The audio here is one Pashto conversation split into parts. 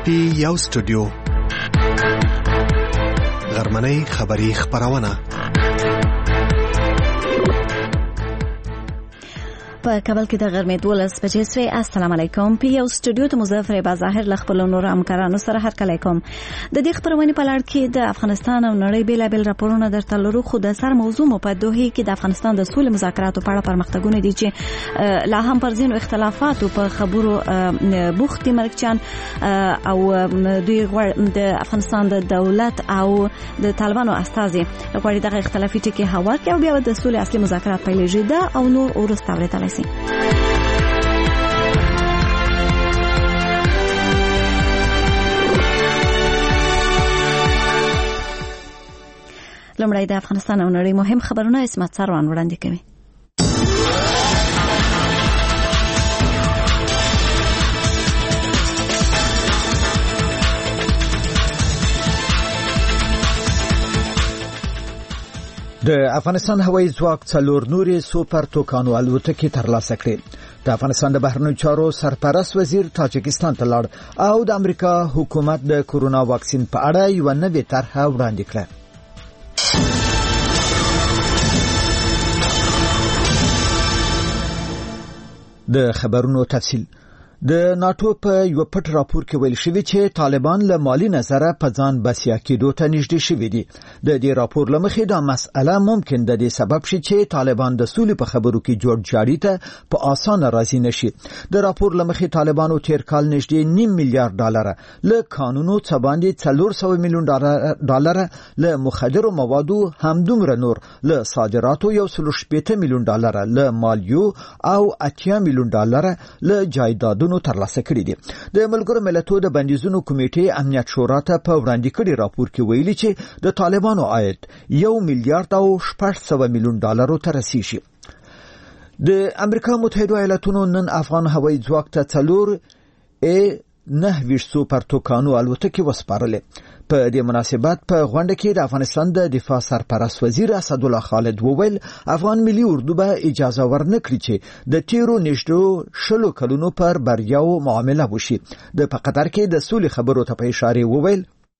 یو سټوډیو غرمنۍ خبری خبرونه په کابل کې د غرمې 12 بجې سوي. السلام علیکم. پی یو سټوډیو ته مظفر بظاهر لخپل نور همکارانو سره هرکلی کوم. د دې خبرونه په لړ کې د افغانستان او نړۍ بیلابل راپورونه درته لرو، خو د سر موضوع مو په دوه کې د افغانستان د سولې مذاکراتو په اړه پرمختګونه دي چې لا هم پر ځینو اختلافاتو په خبرو بوختي مرکچان او دوی د افغانستان د دولت او د طالبانو استازي غواړي دغه اختلافي ټکي هوار کړي او بیا د سولې اصلي مذاکرات پیلېږي دا او نور ورسته ورته لومړی د افغانستان او نړۍ مهم خبرونه اسمت سروان وړاندې کوي. د افغانستان هوایي ځواک څلور نورې سوپر توکانو الوتکې ترلاسه کړې. د افغانستان د بهرنیو چارو سرپرست وزیر تاجکستان ته لاړ او د امریکا حکومت د کورونا واکسین په اړه یو نوې طرحه وړاندې کړه. د خبرونو تفصیل. د ناتو په یو پټ راپور کې ویل شوی چې طالبان له مالی نظره په ځان بسیا کېدو ته نږدې شوي دي. د دې راپور لمخې دا مسأله ممکن د دې سبب شي چې طالبان د سولې په خبرو کې جوړ جاړي ته په اسانه راضي نشي. د راپور لمخې طالبانو تیر کال نږدې $9 میلیارډ له قانونو څخه باندې $400 میلیون له مخدرو موادو همدومره نور له صادراتو $180 میلیون له مالیو او $80 میلیون له جایدادو ترلاسه کړي دي. د ملګرو ملتونو د بندیزونو کمیټې امنیت شورا ته په وړاندې کړي راپور کې ویلي چې د طالبانو عاید $1 میلیارډ میلیون ته رسیږي. د امریکا متحده ایالاتونو نن افغان هوایي ځواک ته 9 سوپر توکانو الوتکې وسپارلې. په دې مناسبت په غونډه کې د افغانستان د دفاع سرپرست وزیر اسد الله خالد وویل افغان ملي اردو به اجازه ورنکړي چې د تیرو نږدې 10 کلونو پر بریاو معامله وشي. د په قطر کې د سولې خبرو ته په اشاره وویل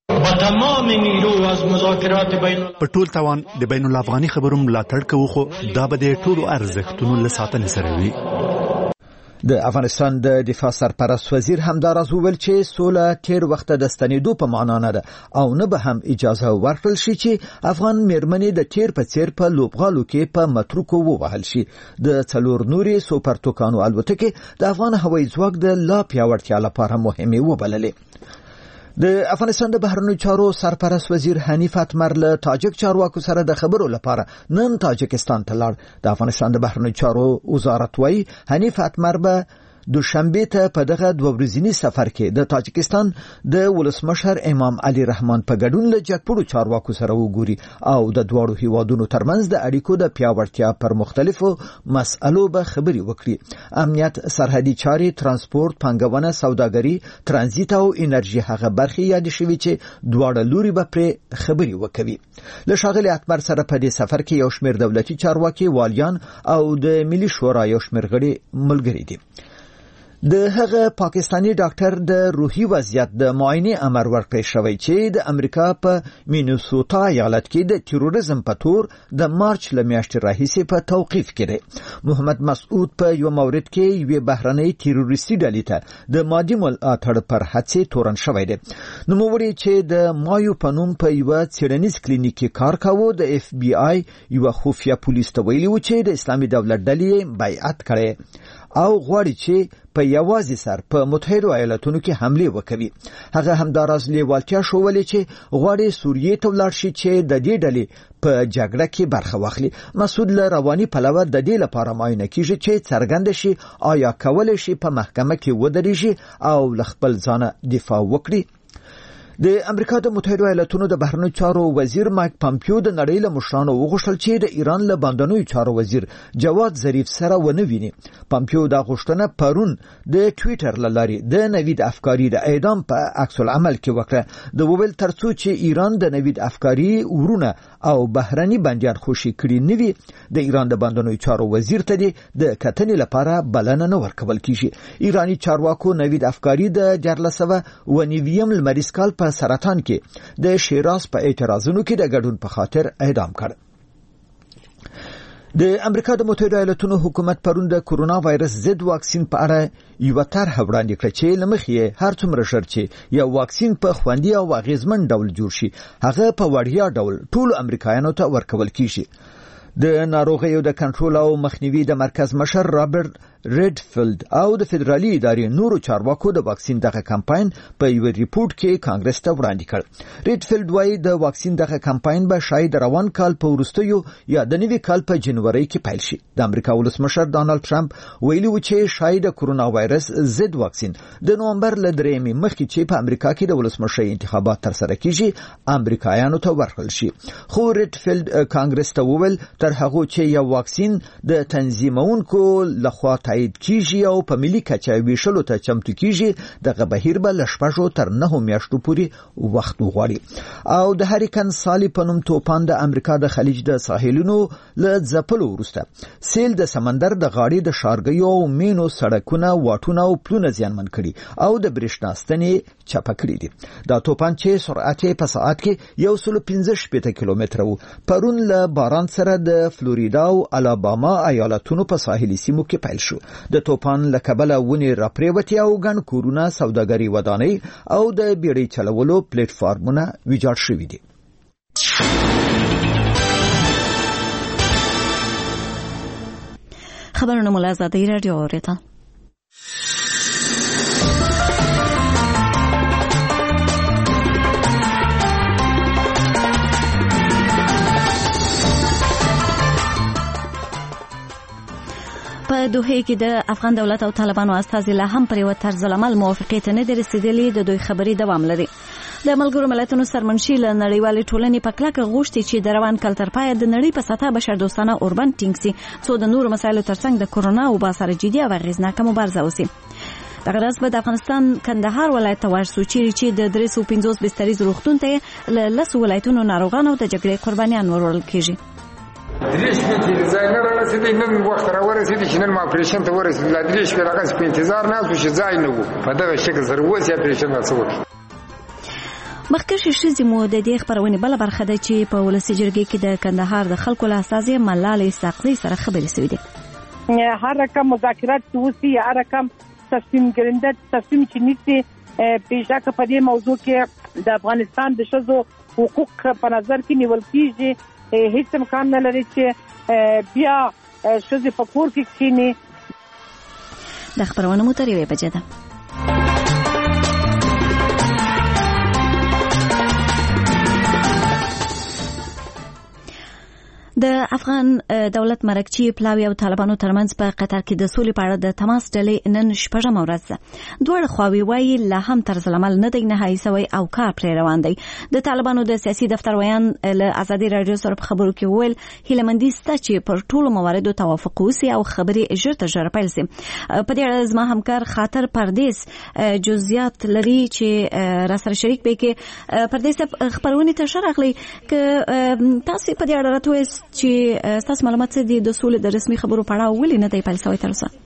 په ټول توان د بین الافغاني خبرو ملاتړ کوو، خو دا به د ټولو ارزښتونو له ساتنې سره وي. د افغانستان د دفاع سرپرست وزیر همداراز وویل چې سوله تیر وخت د ستنېدو په معنا نه ده او نه به هم اجازه ورکړل شي چې افغان میرمنې د تیر په څیر په لوبغالو کې په متروکو ووهل شي. د 4 نورې سوپر توکانو الوتکې د افغان هوایي ځواک د لا پیاوړتیا لپاره مهمه وبللې. د افغانستان د بهرنیو چارو سرپرست وزیر حنیف اتمر له تاجک چارواکو سره د خبرو لپاره نن تاجکستان ته لاړ. د افغانستان د بهرنیو چارو وزارت وايي حنیف اتمر به دوشنبه ته په دغه 2 ورځنی سفر کې د تاجکستان د ولسمشر امام علي رحمان په ګډون له جګپړو چارواکو سره وګوري او د دواړو هیوادونو ترمنځ د اړیکو د پیاوړتیا پر مختلفو مسئلو به خبري وکړي. امنیت، سرحدي چارې، ترانسپورت، پنګونه، سوداګري، ترانزیت او انرژي هغه برخې یاد شوي چې دواړه لوري به پر خبري وکوي. له ښاغلي اتمر سره په دې سفر کې یو شمېر دولتي چارواکي، والیان او د ملي شورا یو شمېر غړي ملګري دي. د هغه پاکستانی ډاکټر د روحي وضعیت د معاینه امر ورکړی شوی چې د امریکا په مینیسوټا ایالت کې د تروریزم په تور د مارچ لمیاشتې راهیسې په توقیف کړي. محمد مسعود په یو مورد کې یو بهرنۍ تروریستي ډلې ته د مادي ملاتړ پر هڅې تورن شوی دی. نوموړي چې د مایو په نوم په یو څېړنیز کلینیک کې کار کاوه د اف بی آی یو خفیه پولیس ته ویلي و چې د اسلامي دولت ډلې بیعت کړي او غواړي چې په یوازې سر په متحده ایالاتونو کې حمله وکړي. هغه همداراز لیوالتیا شوولې چې غواړي سوریې ته ولاړ شي چې د دې ډلې په جګړه کې برخه واخلي. مسعود له رواني پلوه د دې لپاره معاینه کیږي چې څرګند شي آیا کولای شي په محکمه کې ودرېږي او خپل ځان دفاع وکړي. د امریکا د متحده ایالاتونو د بهرنیو چارو وزیر مایک پامپیو د نړۍ له مشرانو وغوښتل چې د ایران له باندنیو چارو وزیر جواد ظریف سره ونه ویني. پامپیو دا غوښتنه پرون د ټوئیټر له لارې د نوید افکاری د اعدام په عکس العمل کې وکړه. د وویل ترڅو چې ایران د نوید افکاری ورونه او بهرني بندیان خوشي کړي نوي د ایران د باندنیو چارو وزیر ته د کتنې لپاره بلنه نه ورکول کیږي. ایرانی چارواکو نوید افکاری د 1490 لمریز کال په سرطان کې د شیراز په اعتراضونو کې د ګډون په خاطر اعدام کړ. د امریکا د متحده ایالاتونو حکومت پرون د کرونا وایرس ضد واکسین په اړه یو طرح وړاندې کړ چې لمخې هر څومره ژر چې یو واکسین په خوندي او اغیزمن ډول جوړ شي هغه په وړیا ډول ټول امریکایانو ته ورکول کیږي. د ناروغیو د کنټرول او مخنیوي د مرکز مشر رابرټ ریډفیلد او د فدرالي ادارې نورو چارواکو د واکسین دغه کمپاین په یو ریپورت کې کانګرس ته وړاندې کړ. ریډفیلد وايي د واکسین دغه کمپاین به شاید روان کال په وروستیو یا د نوي کال په جنوري کې پیل شي. د امریکا ولسمشر ډانلډ ټرمپ ویلي و چې شاید کرونا وایرس ضد واکسین د نومبر ل 3 مخکې چې په امریکا کې د ولسمشر انتخابات تر سره کیږي امریکایانو ته ورکړل شي. خو ریډفیلد کانګرس ته وویل تر هغه چې یو واکسین د تنظیمونکو لخوا تایید کیږي او په ملي کچه ویشلو ته چمتو کیږي دغه بهیر به ل 6 تر 9 میاشتو پورې وخت وغواړي. او د هریکن سالی په نوم توپان د امریکا د خلیج د ساحلونو له ځپلو وروسته سیل د سمندر د غاړې د شارګیو او مینو سړکونه واټونه او پلونه زیانمن کړي او د برېښنا ستنې چپه کړي دي. دا توپان چې سرعت په ساعت کې 115 کیلومتر و پرون له باران سره د فلوریدا او الاباما ایالتونو په ساحلي سیمو کې پیل شو. د توپان له کبله ونی راپریوتي او ګڼ کورونه سوداګري ودانۍ او د بیړۍ چلولو پلیټ فارمونه ویجاړ شوي دي. خبرونه مو له آزادۍ راډیو اوریدل. په دوحه کې د افغان دولت او طالبانو استازي لا هم پر یو طرز العمل موافقه ته نه رسیدلي. د دوی خبري دوام لري. د ملګرو ملتونو سرمنشي له نړیوالې ټولنې په کلکه غوښتي چې د روان کال تر پایه د نړۍ په سطحه بشردوستانه اوربند ټینګ سي څو د نورو مسایلو ترڅنګ د کرونا او باسر جدي او غیرناکه مبارزه وسی. دغه راز به د افغانستان کندهار ولایت ته ورسو چې د 350 بستریز روغتون ته له 10 ولایتونو ناروغانو د جګړې قربانیان ورول کیږي. دریش په ځای نه رسیدي نن وخت را ورسیدي چې نن ما اپریشن ته ورسیدل. لا دریش په هغه په انتظار نه اوسه چې ځای نه وو په دغه شکل سره وځي اپریشن وڅور. مخکښ شې مو د دې خبرونه بل برخه ده چې په ولسی جرګې کې د کندهار د خلکو له استازي ملالۍ ساقزي سره خبرې شوې دي. هر رقم مذاکرات توسي هر رقم تصمیم ګرنده تصمیم چې نیسي پیشاکه په دې موضوع کې د افغانستان د شذو حقوق په نظر کې نیول کیږي. هیڅ امکان نه لري چې بیا شذې په کور کې کینی. د خبرونه مو ترې وې بجده. د افغان دولت مرکچی پلاوی او طالبانو ترمنځ په قطر کې د سولې په اړه د تماس ډلې نن شپږم ورځ ده. دوه خواوی وایي لا هم طرز العمل نه دی نهایی سوی او کار پر روان دی. د طالبانو د سیاسي دفتر ویان له آزادي رادیو سره په خبرو کې ویل هیلمندي ستا چې پر ټولو مواردو توافق وسی او خبرې اجر ته پیل سي. په دې اړه زما همکار خاطر پردیس جزئیات لري چې را سره شریک به کې پردیس خبرونه ته شرحلي ک تاسو په دې اړه راته چې تاسو معلومات دي د سولې د رسمي خبرو پړاو ولې نه دی پیل شوی تر اوسه؟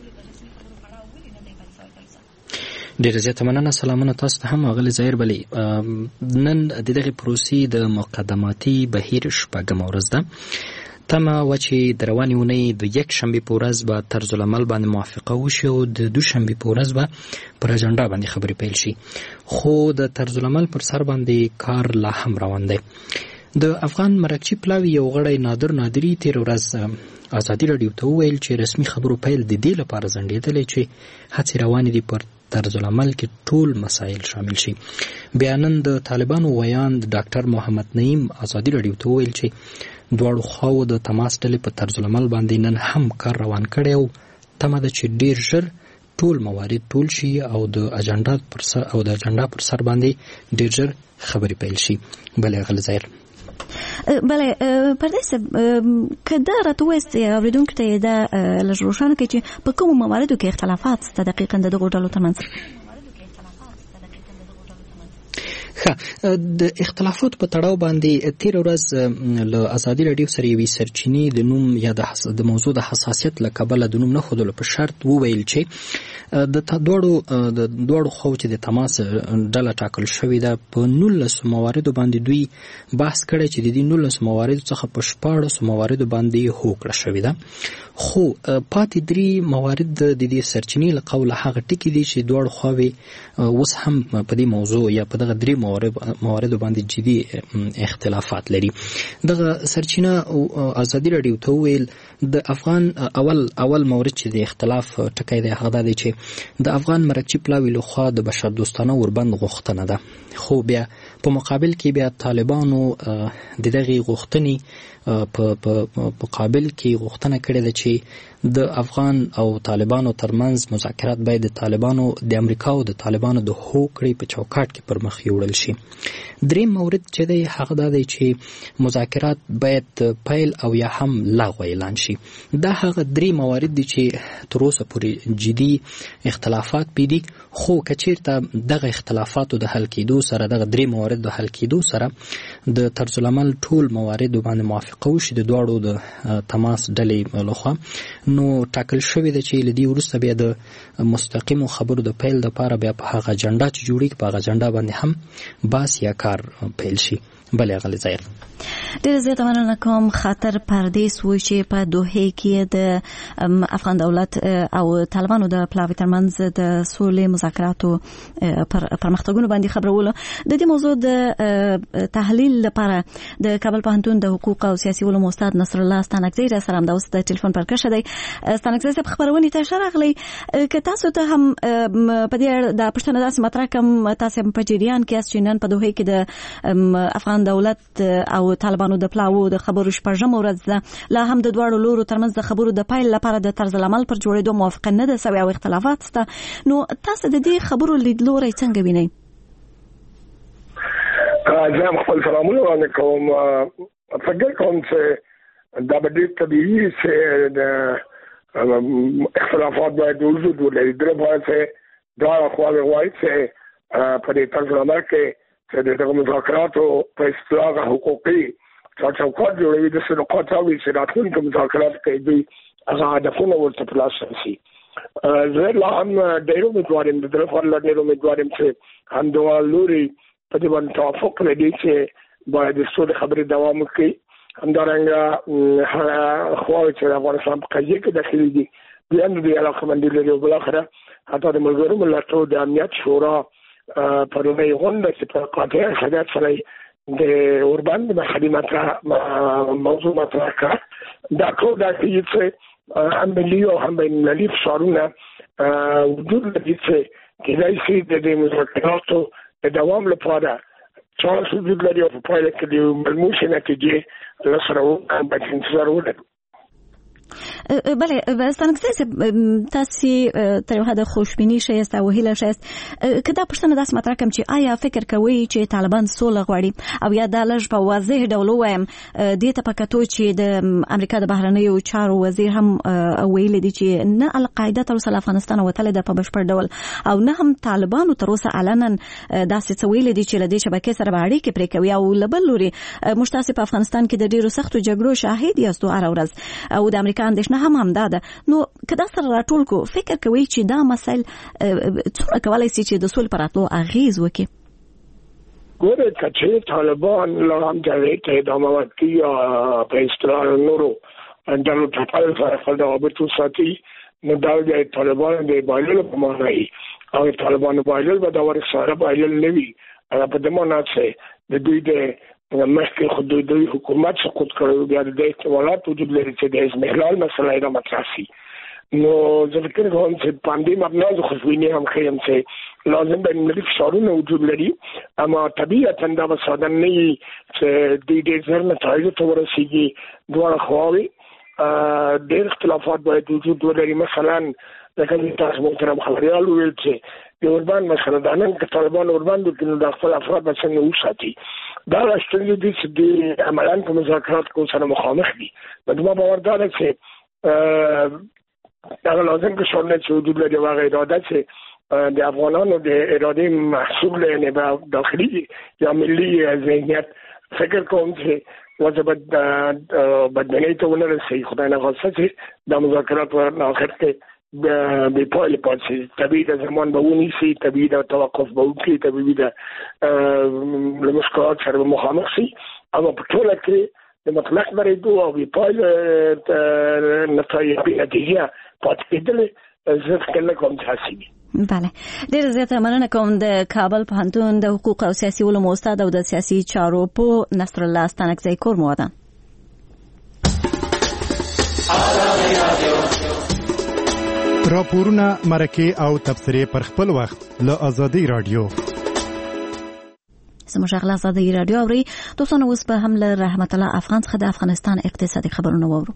ډیره زیاته مننه. سلامونه تاسو ته هم غلي ظاهر بلی. نن د دغه پروسې د مقدماتي بهیر شپږم ورځ ده. تمه و چې د روانې اونۍ د یک شنبې په ورځ به طرز العمل باندې موافقه وشي او د دوشنبې په ورځ به پر اجنډا باندې خبرې پیل شي. خو د طرز العمل پر سر باندې کار لا هم روان دی. د افغان مرکچی پلاوی یو غړی نادری تیر ورځ آزادي رادیو ته ویل چې رسمي خبرو پیل د دې لپاره ځنډېدلی چې هڅې روانې دي پر طرز العمل کې ټول مسایل شامل شي. بیا نن د طالبانو ویان د ډاکټر محمد نعیم آزادي رادیو ته ویل چې دواړو خواو د تماس ډلې په طرز العمل باندې نن هم کار روان کړی او تمه ده چې ډیر ژر ټول موارد ټول شي او د اجنډا پر سر باندې ډېر ژر خبرې پیل شي. بله غل ظاهر بله پردیس کدا راتوست اوریدونکو ته دا لږ کې چې په کوم مواردو کې اختلافات شته دقیقاً د دغو ډلو ترمنځ؟ د اختلافات په تړاو باندې تیر ورځ له ازادي رادیو سره یوې سرچینې د نوم یا د موضوع د حساسیت له کبله د نوم نه ښودلو په شرط وویل چې د دواړو خواو چې د تماس ډله ټاکل شوې ده په 19 مواردو باندې دوی بحث کړی چې د دې 19 مواردو څخه په 14 مواردو باندې هوکړه شوې ده، خو پاتې 3 موارد د دې سرچینې له قوله هغه ټکي دي چې دواړو خواوې اوس هم په دې موضوع یا په دغه 3 موارد باندې جدي اختلافات لري. دغه سرچینه ازادي رادیو ته ویل د افغان اول مورد چې د اختلاف ټکی دی هغه دی چې د افغان مرکچی پلاوی لخوا د بشر دوستانه وربند غوښتنه ده، خو بیا په مقابل کې بیا طالبانو د دغه غوښتنې په مقابل کې غوښتنه کړې ده چې د افغان او طالبانو ترمنځ مذاکرات باید د طالبانو د امریکا او د طالبانو د هوکړې په چوکاټ کې پر مخ یوړل شي. دریم مورد چې دی هغه دا دی چې مذاکرات باید پیل او یا هم لغوه اعلان شي. دا هغه 3 موارد دي چې تر اوسه پورې جدي اختلافات پیدي، خو کچیرته دغه اختلافاتو د حل کېدو سره دغه 3 موارد د حل کېدو سره د طرز العمل ټول موارد باندې موافقه وشي د دواړو د تماس ډلې لخوا، نو ټاکل شوی دی چې لدی وروسته بیا د مستقیمو خبرو د پیل لپاره بیا په هغه اجنډا چې جوړیږي په هغه اجنډا باندې هم باس یا کار پیل شي. بله غل ظاهر ډېر زیات مننه کوم. خاطر پردیس و چې په دوحې کې د افغان دولت او طالبانو د پلاوي ترمنځ د سولې مذاکراتو پرمختګونو باندې خبرولو. د دې موضوع د تحلیل لپاره د کابل پوهنتون د حقوق او سیاسي علومو استاد نصر الله ستانکزی را سره د اوس د ټلیفون پر کښه دی. ستانکزی صاحب خبرونه ته شرغلی که تاسو ته هم په دې د پښتنه داسې مطرح کوم تاسو په جریان کې چې نن په دوحې کې د افغان دولت او طالبانو د پلاوو د خبرو شپږم ورځ ده، لا هم د دواړو لورو ترمنځ د خبرو د پیل لپاره د طرز العمل پر جوړېدو موافقه نه ده سوې او اختلافات شته. نو تاسو د دې خبرو لیدلوری څنګه وینئ؟ زه خپل سلامونه وړاندې کوم. فکر کوم چې دا به ډېر طبیعي چې د اختلافات باید وجود ولري. درې باید چې دواړه خواوې غواړي چې په دې طرز العمل کې چې دغه مذاکراتو په اصطلاح حقوقي چوکاټ جوړوي د صداقت او راتلونکي مذاکرات کې دوی هغه هدفونه ورته په لاس راسي. زه لا هم ډېر امیدوار یم، د دغه لپاره ډېر امیدوار یم چې هم دواړه لوري په دې باندې توافق لري چې باید د سولې خبرې دوام وکړي. همدارنګه خواوې چې د افغانستان په قضیه کې داخلي دي دوی هم د علاقمندي لري او بالاخره حتی د ملګرو ملتونو د امنیت شورا په لومړۍ غونډه چې په قاطع صدر سره د اوربند محلي موضوع مطرح کړه. دا ټول دا چې هم ملي او هم بین‌المللي فشارونه وجود لري چې کېدای شي د دې مذاکراتو د دوام لپاره چانس وجود لري او په پایله کې د ملموسې نتیجې لاسته راوړل باید انتظار ولرو. بله ستانکزی صاحب تاسو تر یو حده خوشبینی شئ او هیله شئ که دا پښتنه داس مطرح کوم چې آیا فکر کوي چې طالبان سوله غواړي او یا دا لږ په واضح ډول وایم دې ته پکاتو چې د امریکا د بهرنیو چارو وزیر هم ویل دي چې نه القاعده تر اوسه افغانستان وتل د په بشپړ ډول او نه هم طالبانو تر اوسه علنا داسې ویل دي چې لدې شبکې سره اړیکې پرې کوي او لبل لوري مشتاسه په افغانستان کې د ډیرو سختو جګړو شاهد یاستو هر ورځ او د امریکا اندېښنه هم ده. نو کدا سره راټول کو فکر کوي چې دا مسایل څنګه کولای شي چې د سولې پر راتلو اغیز وکړي؟ ګوره چې طالبان لا هم ته ادامه ورکړي په اصطلاح نورو اندلو په پای سره خپل رابطه ساتي، نو دا د طالبان د بایلل په معنی او طالبان بایلل به دا ورسره بایلل نوي هغه په دمو نه چې د دوی د مخکې خودی حکومت سقوط کړو بیا د احتمالات وجود لري چې د احتمال مسله را مطرح شي. نو زه فکر کوم چې باندې مبنا د خوشبیني هم خیم چې لازم به ملي فشارونه وجود لري، اما طبیعتا دا به ساده نه وي چې د دې ځر نتایج ته ورسیږي. دواړه خواوې ډېر اختلافات باید وجود ولري. مثلا لکه تاسو محترم خبريال ویل چې د اوربان مسله د نن کې طالبان اوربان د کینو د خپل افراد څنګه وساتي دا راستل دي چې د عملاً په مذاکرات کو سره مخامخ دي نو ما باور ده چې دا لازم کې شامل چې وجود لري واغې اراده چې د افغانانو د اراده محصول نه به داخلي یا ملي ذهنیت فکر کوم چې وجبت بدبینی ته ونرسي خدای نه غوښتل چې د مذاکرات په اخر کې به پایله پاتې طبيعي د زمان به ونیسي طبيعي د توقف به وکړي طبيعي د لمشکلات سره مخامخ شي او په ټول کې د مطلق بریدو او به پایله نتیجه پاتې کېدل زه فکر کوم چې حسابي بله ډیر زیاته مننه کوم د کابل پوهنتون د حقوق او سیاسي علومو استاد او د سیاسي چارو په نصر الله ستانکزی کور موده راپورونه مرکه او تبصره پر خپل وخت له ازادي رادیو زموږ غلا ازادي رادیو اوري دوستانو اوس په هم له رحمت الله افغان څخه د افغانستان اقتصادي خبرونه وورو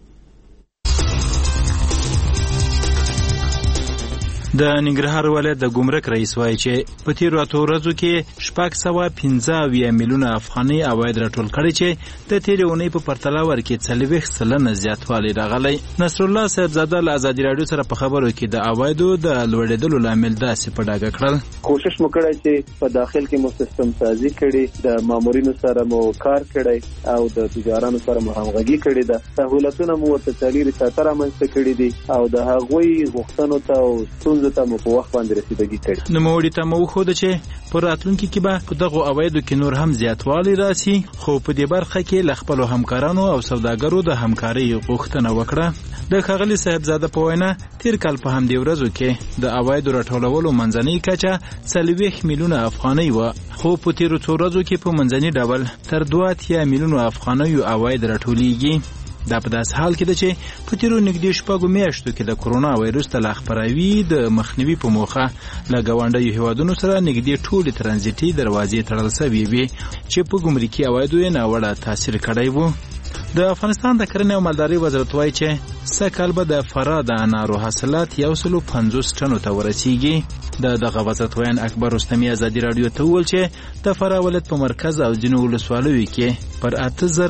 د ننګرهار ولایت د ګمرک رئیس وایي چې په تیرو اتو ورځو کې 615 میلیونه افغاني عواید راټول کړي چې د تیرې اونۍ په پرتله ورکې 40% زیاتوالی راغلی. نصر الله صاحبزاده له ازادي رادیو سره په خبرو کې د عوایدو د لوړېدلو لامل داسې په ډاګه کړل. کوشش مو کړی چې په داخل کې مو سیستم سازي کړي د مامورینو سره مو کار کړی او د تجارانو سره مو همغږي کړې ده. سہولتونه مو ورته چالي رساته رامنځته کړي دي او د هغوی غوښتنو ته او ستونزو ته مو په وخت باندې رسیدګي کړي. نوموړي ته مو وښوده چې په راتلونکي کې به په دغو عوایدو کې نور هم زیاتوالی راسي خو په دې برخه کې له خپلو همکارانو او سوداګرو د همکارۍ غوښتنه وکړه. د ښاغلي صاحبزاده په وینا تیر کال په همدې ورځو کې د عوایدو راټولولو منځنۍ کچه 40 میلیونه افغانۍ وه خو په تیرو څو ورځو کې په منځني ډول تر 2 میلیونه افغانیو عواید راټولیږي. دا په داس حال کې ده چې په تیرو نږدې شپږو میاشتو کې د کورونا وایرس د خپراوي د مخنیوي په موخه له ګاونډیو هیوادونو سره نږدې ټولې ترانزیتي دروازې تړل شوې وې چې په ګمرکي عوایدو یې ناوړه تاثیر کړی و. د افغانستان د کرنې او مالدارۍ وزارت وایي چې سږکال به د فراه د انارو حاصلات 150 ټنو ته ورسیږي. دغه وزارت ویان اکبر رستمي ازادي رادیو ته وویل چې د فراه ولایت په مرکز او ځینو ولسوالیو کې پر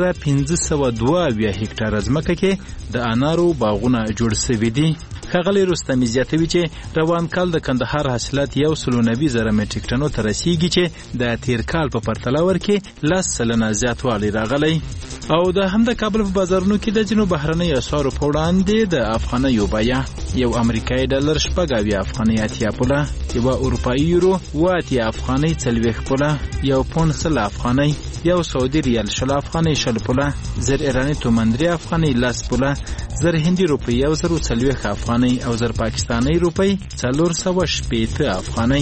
8502 هکټاره ځمکه کې د انارو باغونه جوړ شوي دي. ښاغلی رستمي زیاتوي چې روان کال د کندهار حاصلات 190,000 میټریک ټنو ته رسیږي چې د تیر کال په پرتله ورکې 10% زیاتوالی راغلی. او د هم د کابل په بازارونو کې د ځینو بهرنۍ اسعارو په وړاندې د افغانیو بیه یو امریکایي ډالر 80 افغانۍ 80 پوله، یو اروپایي یورو 80 افغانۍ 40 پوله، یو پوند 100 افغانۍ، یو سعودي ریال 20 افغانۍ 20 پوله، زر ایرانی تومان 3 افغانۍ 10 پوله، زر هندي روپۍ 1040 افغانۍ او زر پاکستاني روپۍ 480 افغانۍ.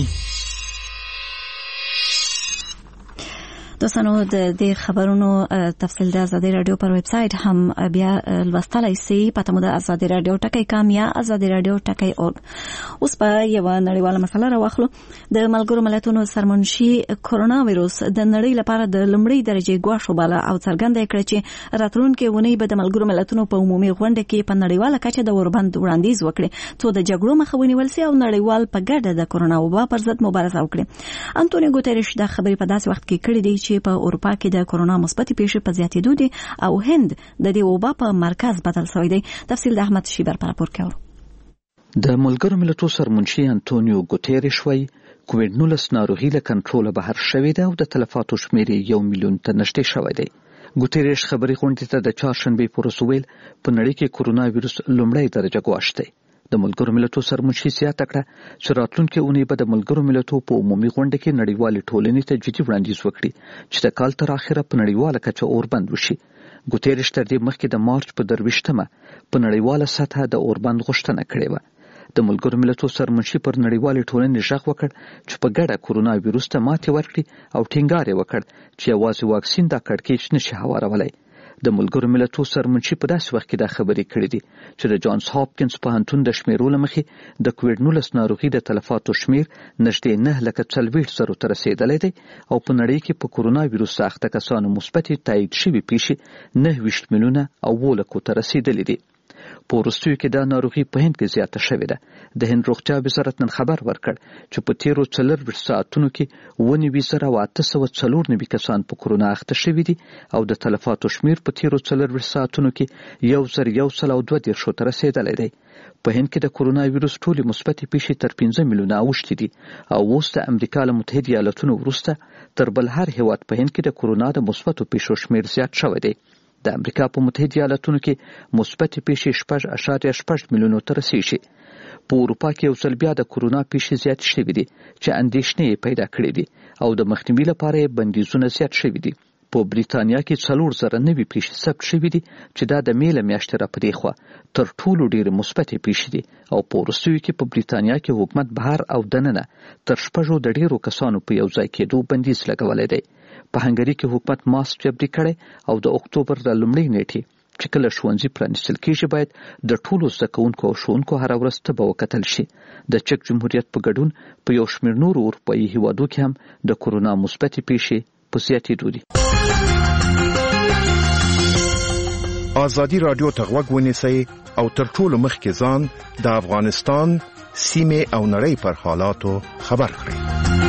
دوستانو د خبرونو تفصیل د ازادي رادیو پر ویب سټ هم بیا لوستلای شئ. پته مو د ازادي رادیو ټکی کام یا ازادي رادیو ټکی اورګ. اوس په یو نړیواله مسله راوخلو. د ملګرو ملتونو سرمنشي کورونا وایروس د نړۍ لپاره د لومړۍ درجه ګواښ وباله او څرګنده کړه چې راتلونکي ونی به د ملګرو ملتونو په عمومي غونډه کې په نړیواله کچه د اوربند وړاندیز وکړي څو د جګړو مخه ونیول شي او نړیوال په ګډه د کورونا وبا پر ضد مبارزه وکړي. انټونیو ګوتریش دا خبرې په داسې وخت کې کړې دي چې په اروپا کې د کورونا مثبت پیښې په زیاتېدو دي او هند د دې وبا په مرکز بدل شوی دی. تفصیل د احمد شیبر پر راپور کوي. د ملګرو ملتونو سرمنشي انټونیو ګوتریش وايي کووډ-19 ناروغي له کنټروله بهر شوې ده او د تلفاتو شمېر 1 میلیون ته نږدې شوی دی. ګوتریش خبري غونډې ته د چهارشنبه په ورځ ویل په نړۍ کې کورونا وایروس لومړی درجه ګواښ دی. د ملګرو ملتونو سرمنشي زیاته کړه چې راتلونکي اونۍ به د ملګرو ملتونو په عمومي غونډه کې نړیوالې ټولنې ته جدي وړاندیز وکړي چې د کال تر اخره په نړیواله کچه اوربند وشي. ګوتریش تر دې مخکې د مارچ په 23مه په نړیواله سطحه د اوربند غوښتنه کړې وه. د ملګرو ملتونو سرمنشي پر نړیوالې ټولنې غږ وکړ چې په ګډه کورونا وایروس ته ماتې ورکړي او ټینګار یې وکړ چې یوازې واکسین دا کړکېچ نشي هوارولی. د ملګرو ملتونو سرمنشي په داسې وخت کې دا خبرې کړې دي چې د جانز هاپکینز پوهنتون د شمیرو له مخې د کووډ-19 ناروغي د تلفاتو شمیر نږدې 940,000 ته رسیدلی دی او په نړۍ کې په کورونا وایروس اخته کسانو مثبتې تایید شوي پیښې 19 میلیونه او 9 لکو ته رسیدلې دي. په وروستیو کې دا ناروغي په هند کې زیاته شوې ده. د هند روغتیا وزارت نن خبر ورکړ چې په تیرو 24 ساعتونو کې 19,894 کسان په کورونا اخته شوي دي او د تلفاتو شمیر په تیرو 24 ساعتونو کې 1,102 ته رسیدلی دی. په هند کې د کورونا ویروس ټولې مثبتې پیښې تر 15 میلیونه اوښتې دي او اوس د امریکا له متحده ایالاتونو وروسته تر بل هر هیواد په هند کې د کورونا د مثبتو پیښو شمیر زیات شوی دی. د امریکا په متحده ایالاتونو کې مثبتې پیښې 6.8 میلیونو ته رسیږي. په اروپا کې یو ځل بیا د کورونا پیښې زیات شوي دي چې اندېښنې یې پیدا کړې دي او د مخنیوي لپاره یې بندیزونه زیات شوي دي. په بریتانیا کې 4,000 نوي پیښې ثبت شوي دي چې دا د مې له میاشتې راپدې خوا تر ټولو ډېرې مثبتې پیښې دي او په وروستیو کې په بریتانیا کې حکومت بهر او دننه تر 6 د ډېرو کسانو په یو ځای کېدو بندیز لګولی دی. په هنګري کې حکومت ماسک جبري کړی او د اکتوبر د لومړۍ نیټې چې کله ښوونځي پرانیستل کېږي باید د ټولو زده کوونکو او ښوونکو هره ورځ تبه وکتل شي. د چک جمهوریت په ګډون په یو شمېر نورو اروپایي هیوادو کې هم د کورونا مثبتې پیښې په زیاتېدو دي. ازادي راډیو ته غوږ ونیسئ او تر ټولو مخکې ځان د افغانستان سیمې او نړۍ پر حالاتو خبر کړئ.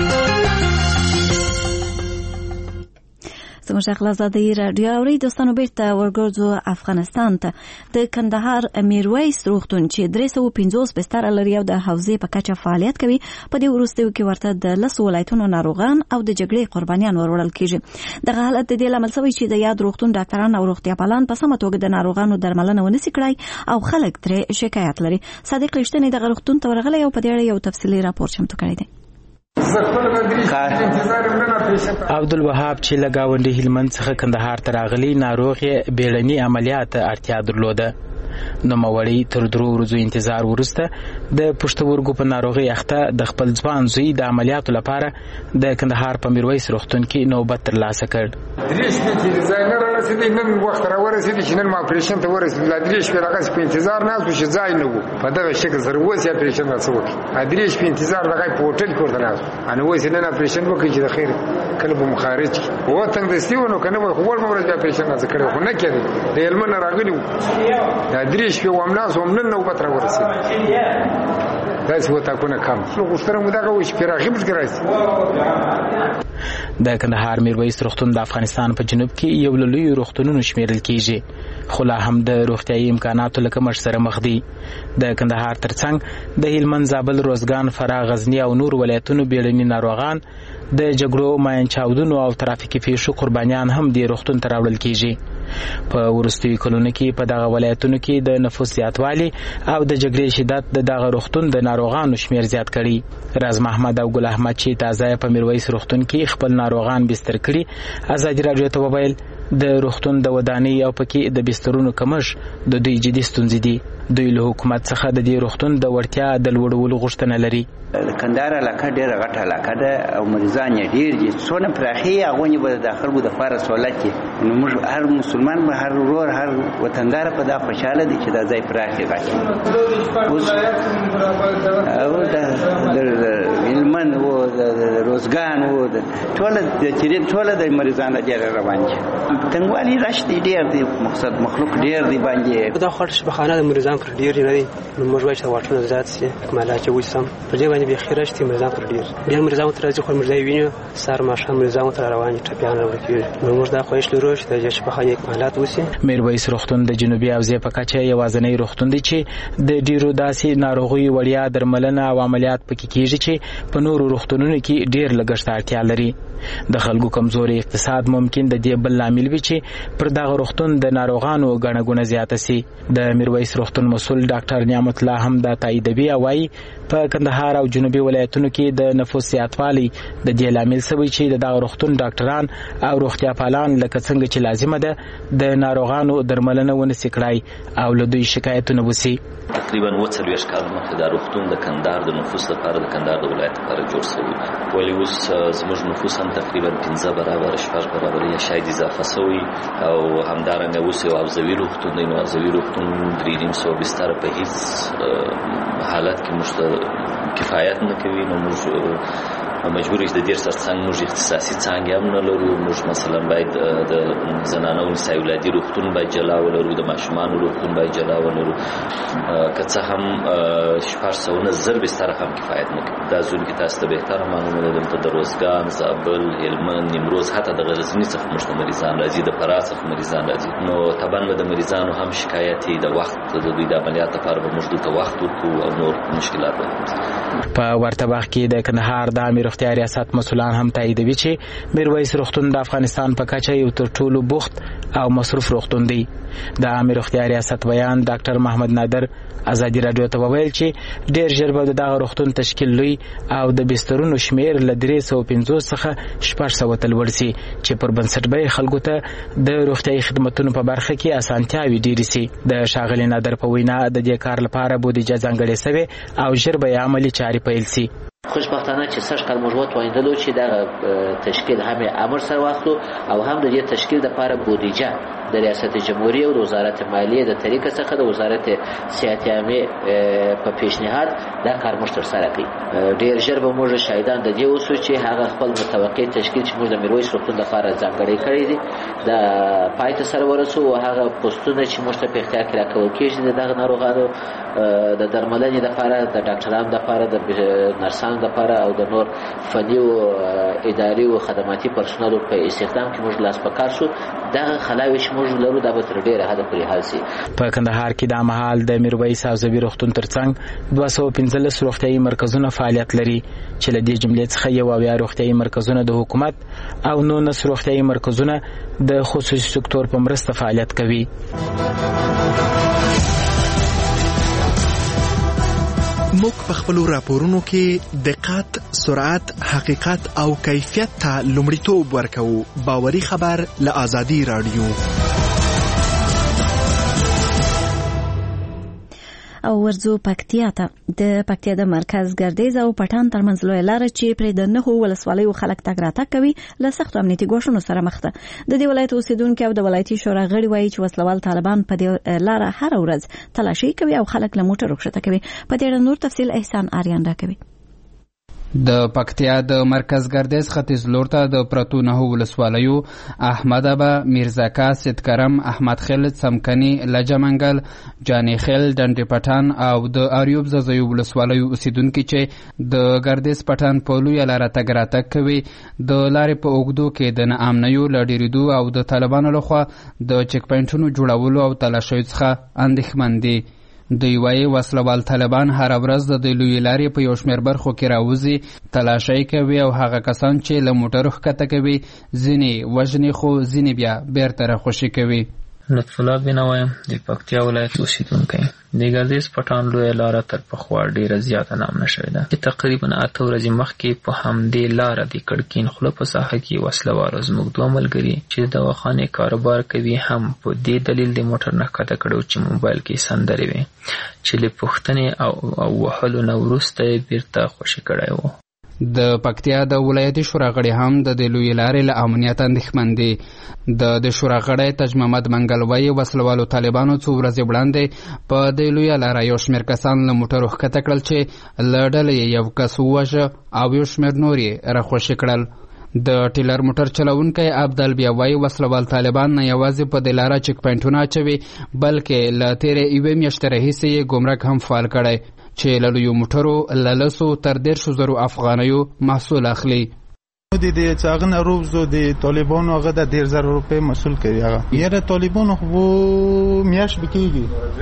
زموږ اخلاصادي رادیو اوري دوستانو بیرته ورګرځو افغانستان ته. د کندهار میرویس روغتون چې 350 بستر لري او د حوزې په کچه فعالیت کوي په دې وروستیو کې ورته د 10 ولایتونو ناروغان او د جګړې قربانیان وروړل کیږي. دغه حالت د دې لامل شوی چې د یاد روغتون ډاکټران او روغتیا پالان په سمه توګه د ناروغانو درملنه ونشي کړای او خلک ترې شکایت لري. صادق رښتینی دغه روغتون ته ورغلی او په دې اړه یو تفصیلي راپور چمتو کړی دی. عبدالوهاب چې له ګاونډي هلمند څخه کندهار ته راغلی ناروغ یې بیړني عملیات اړتیا درلوده. نوموړی تر 3 ورځو انتظار وروسته د پښتورګو په ناروغۍ اخته د خپل ځوان زوی د عملیاتو لپاره د کندهار په میرویس روغتون کې نوبت ترلاسه کړ. دریش کې ځای نه رسیدي نن وخت را ورسېدي چې نن ما اپریشن ته ورسېدل. لا دریش په هغه په انتظار نه اوس چې ځای نه وو په دغه شکل سره وځي اپریشن راڅوک دریش په انتظار دغه په هوټل کې ورته راځو انا وځي نن اپریشن وکړي چې د خیر کله به مخارج و تنګ دستیونه کنه خو ور مورز اپریشن راځي کړو خو نه کېږي د علم نه راغلی دریش په وامناس ومنن نوبت را ورسېد. داسې وتا کو نه کم نو غوښتنه مو دغه وش پیراغي مش ګرځي. د کندهار میرویس روغتون د افغانستان په جنوب کې یو لوی روغتونونو شمیرل کیږي خو لا هم د روغتیايي امکاناتو له کمښت سره مخ دي. د کندهار ترڅنګ د هلمند زابل روزګان فراه غزنی او نور ولایتونو بیړني ناروغان د جګړو ماین چاودنو او ترافیکي پیښو قربانیان هم د روغتون ته راوړل کیږي. په ورستیو کلونو کې په دغه ولایتونو کې د نفوس زیاتوالی او د جګړې شدت د دغه روغتون د ناروغانو شمیر زیات کړي. راز محمد او ګل احمد چې تازه په میرویس روغتون کې خپل ناروغان بستر کړي ازادي راډیو ته وویل د روغتون د ودانۍ او پکې د بسترونو کمښت د دوی جدي ستونزې دي. دوی له حکومت څخه د دې روغتون د وړتیا د لوړولو غوښتنه لري. د کندهار علاقه ډېره غټه علاقه ده او مریضان یې ډېر دي. څونه پراخي هغوی به د خلکو دپاره سهولت کړي. نو موږ هر مسلمان به هر ورور هر وطندار په دا خوشحاله دي چې دا ځای پراخ غټ او د هلمند و د روزګان و ټوله د مریضانو ډېر روان دي. تنګوالي راشي ډېر دي مقصد مخلوق ډېر دی باندې دا خړ شبخانه د مریضان پر ډېر نه دي. نو موږ وایو چې واټونه زیات شي کماله چې وسم په دې باندې به خیره شتي مریضان پر ډېر مریضان تر ځي خو مریضای ویني سار ماشه مریضان تر روان دي ټپيان ورکیږي. نو موږ دا خوښ لرو چې د شبخانه کمالات وسی. میرویس روغتون د جنوبي حوزې په کچه یوازینی روغتون دی چې د ډیرو داسې ناروغیو وړیا درملنه او عملیات پکې کیږي چې په نورو روغتونونو کې ډیر لګښت اړتیا لري. د خلکو کمزوري اقتصاد ممکن د دې بل لامل وي چې پر دغه روغتون د ناروغانو غڼه غونه زیاته سي. د میرویس روغتون مسول ډاکټر نعمت الله هم دا تاییدوي او وايي په کندهار او جنوبي ولایتونو کې د نفوس زیاتوالی د دې لامل شوی چې دغه روغتون ډاکټران او روغتیا پالان لکه څنګه چې لازمه ده د ناروغانو درملنه ونشي کړای او له دوی شکایتونه وسی. تقریبا 40 کال مخکې دا روغتون د کندهار د نفوس لپاره د کندهار د ولایت لپاره جوړ شوی ولی اوس زموږ نفوس هم تقریبا 15 برابر شپږ برابر یا شاید اضافه شوی او همدارنګه اوس یو عوضوي روغتون دی. نو عوضوي روغتون 300 بستر په هیڅ حالت کې مشته کفایت نه کوي. نو موږ مجبور یو د دې سرڅنګ موږ اختصاصي څانګې هم نه لرو. موږ مثلا باید د زنانه او نساء ولادي روغتون باید جلا ولرو، د ماشومانو روغتون باید جلا ولرو. که څه هم 490 بستر هم کفایت نه کوي. دا ځل کې تاسو ته بهتره معلومه ده دلته د روزګان، زابل، هلمند، نیمروز، حتی د غزنی څخه موږ مریضان راځي، د فراه څخه مریضان راځي. نو طبعا د مریضانو هم شکایت د وخت د دوی د عملیات لپاره به موږ دلته وخت ورکړو او نور مشکلات به په ورته وخت کې د کندهار د عامه روغتیا ریاست مسولان هم تاییدوي چې میرویس روغتون د افغانستان په کچه یو تر ټولو بوخت او مصروف روغتون دی. د عامه روغتیا ریاست بیان ډاکټر محمد نادر ازادي رادیو ته وویل چې ډیر ژر به دغه روغتون تشکیل لوي او د بسترونو شمیر له 350 څخه 600 ته لوړ شي چې پر بنسټ به خلکو ته د روغتیايي خدماتو په برخه کې اسانتیاوي ډیرې شي. د شاغلي نادر په وینا د دې کار لپاره بودیجه ځانګړې شوې او ژر به عملي چارې پیل شي. خوشبختانه چې سږ کال موږ وتوانیدلو چې دغه تشکیل هم امر سره واخلو او هم د دې تشکیل لپاره بودیجه د ریاست جمهوریت او د وزارت مالیې د طریقې څخه د وزارت صحت عامه په پیشنهاد دا کار موږ تر سره کړی. ډیر ژر به موږ شاهدان د دې اوسو چې هغه خپل متوقع تشکیل چې موږ د میرویس روغتون لپاره ځانګړی کړی دی د پایته سره ورسو او هغه پوسټونه چې موږ ته په اختیار کې راکول کېږي دغه ناروغانو د درملنې لپاره د ډاکټرانو لپاره د نرسانو لپاره او د نور فني او اداري او خدماتي پرسونل په استخدام کې موږ لاس پکار شو. دغه خلاوي چې موږ لرو دا به تر ډیره حد پورې حل شي. په کندهار کې د مهال د میرویس عزوي روغتون ترڅنګ 215 روغتیايي مرکزونه فعالیت لري چې له دې جملې څخه یو اویا روغتیايي مرکزونه د حکومت او 19 روغتیايي مرکزونه د خصوصي سکتور په مرسته فعالیت کوي. موږ په خپل راپورونو کې دقت، سرعت، حقیقت او کیفیت ته لومړیتوب ورکوو. باوري خبر له آزادي رادیو. او ورځو پکتیا ته د پکتیا د مرکز ګردیز او پټان ترمنځ لوی لار چې پرې د 9 ولسوالیو خلک تګ راتګ کوي له سختو امنیتي ګواښونو سره مخ ده. د دې ولایت اوسیدونکو او د ولایتي شورا غړي وایي چې وسلوال طالبان په دې لار هر ورځ تلاشي کوي او خلک له موټر رخصته کوي. په دې اړه نور تفصیل احسان آریان راکوي. د پکتیا د مرکز ګردیز ختیځ لور ته د پرتو 9 ولسوالیو احمد ابا، میرزاکا، سیدکرم، احمد خیل، څمکني، لجمنګل، جاني خیل، ډنډ پټان او د اریوب ززیو ولسوالیو اوسیدونکو چې د ګردیز پټان په لوی لار تګ راتګ کوي د لارې په اوږدو کې د ناامنیو لډیریدو او د طالبانو لخوا د چک پوینټونو جوړولو او تلاشیو څخه اندېښمن دي. دوی وایي وسلوال طالبان هر ورځ د لوی لارې په یو شمېر برخو کې راوځي، تلاشۍ کوي او هغه کسان چې له موټرو ښکته کوي ځینې وژني خو ځینې بیا بیرته راخوشي کوي. لطف الله بنا وایم د پکتیا ولایت اوسیدونکی. د ګردیز پټان لویه لاره تر پخوا ډیره زیاته نامنه شوې ده چې تقریبا 8 ورځې مخکې په همدې لاره د کړکین خوله په ساحه کې وسلوالو زموږ 2 ملګري چې د دواخانې کاروبار کوي هم په دې دلیل د موټر نه ښکته کړو چې موبایل کې سندرې وي چې له پوښتنې او وهلو نه وروسته یې بیرته خوشي کړی و. د پکتیا د ولایتي شورا غړي هم د لوی لارې له امنیت اندېښمن دي. د شورا غړی تاج محمد منګل وایي وسلوالو طالبانو څو ورځې وړاندې په د لوی لاره یو شمېر کسان له موټرو ښکته کړل چې له ډلې یو کس ووژه او یو شمېر نور یې راخوشي کړل. د ټیلر موټر چلونکی عبدال بیا وایي وسلوال طالبان نه یوازې په د لاره چک پوینټونه اچوي بلکې له تېرې 1 میاشتې راهیسې یې ګمرک هم فعال کړی چې له لویو موټرو له 100 تر 150,000 افغانیو محصول اخلي. د دې څنګه روزو د طالبانو هغه د 100,000 روپے مسول کوي. هغه یره طالبانو خو میاش بکیږي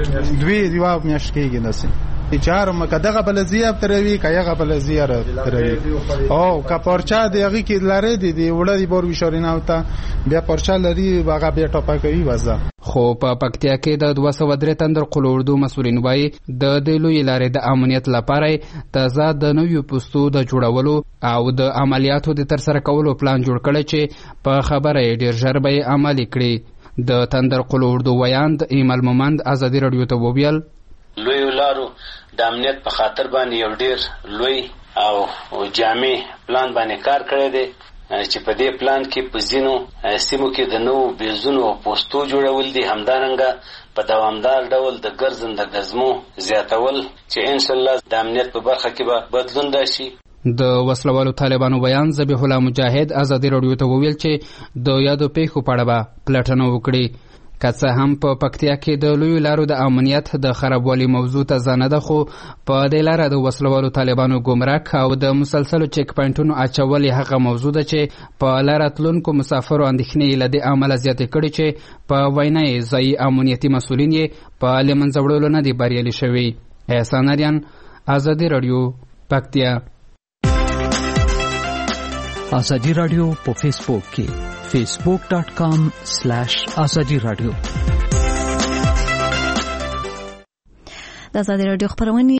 2 میاش کېږي نسي چهار مکه دغه بلزیه تروي کایغه بلزیه تروي او کا پرچا دغه کې لاره دي وړه دی بور وشورینه اوته بیا پرچا لري هغه بیا ټاپه کوي وځه. خو په پکتیا کې د 203 تندر قلوردو مسولین وایي د لوی لارې د امنیت لپاره تازه د نویو پوسټو د جوړولو او د عملیاتو د ترسره کولو پلان جوړ کړی چې په خبره ډیر ژر به عملي کړي. د تندر قلوردو ویاند ایمل مومند ازادي رادیو ته وویل لوی لارو د امنیت په خاطر باندې یو ډیر لوی او جامع پلان باندې کار کړی دی چې په دې پلان کې په ځینو سیمو کې د نوو بیزونو او پوسټو جوړول دي، همدارنګه په دوامدار ډول د ګرځنده ګزمو زیاتول چې ان شاء الله د امنیت په برخه کې به بدلون راشي. د وسلوالو طالبانو بیان ذبیح الله مجاهد ازادي رادیو ته وویل چې د یادو پیښو په اړه به پلټنه وکړي. که څه هم په پکتیا کې د لویو لارو د امنیت د خرابوالي موضوع ته ځانه ده، خو په دې لاره د وسلوالو طالبانو ګمرک او د مسلسلو چیک پاینټونو اچول هغه موضوع ده چې په لاره تلونکو مسافرو اندېښنې له دې امله زیاتې کړي چې په وینا یې ځایي امنیتي مسؤلین یې په له منځه وړلو نه دي بریالي شوي. احسان اریان، ازادي رادیو، پکتیا. ازادي رادیو په فیسبوک کې facebook.com/azadi radio. د ازادي رادیو خبرونه